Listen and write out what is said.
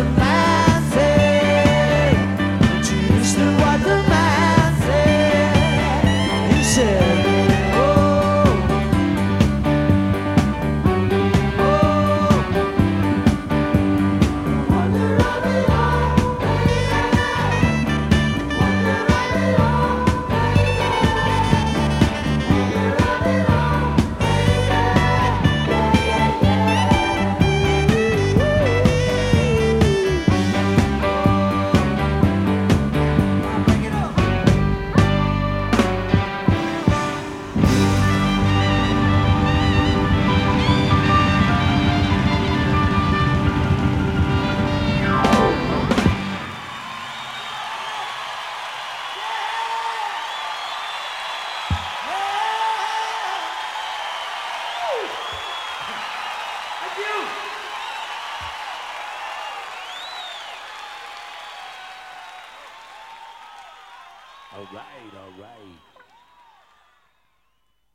the man said. Don't you listen to what the man said? He said, oh, oh, wonder of it all, baby. Wonder of it all, baby. Wonder of it all, baby. Yeah, bring it up. Thank you. All right, all right.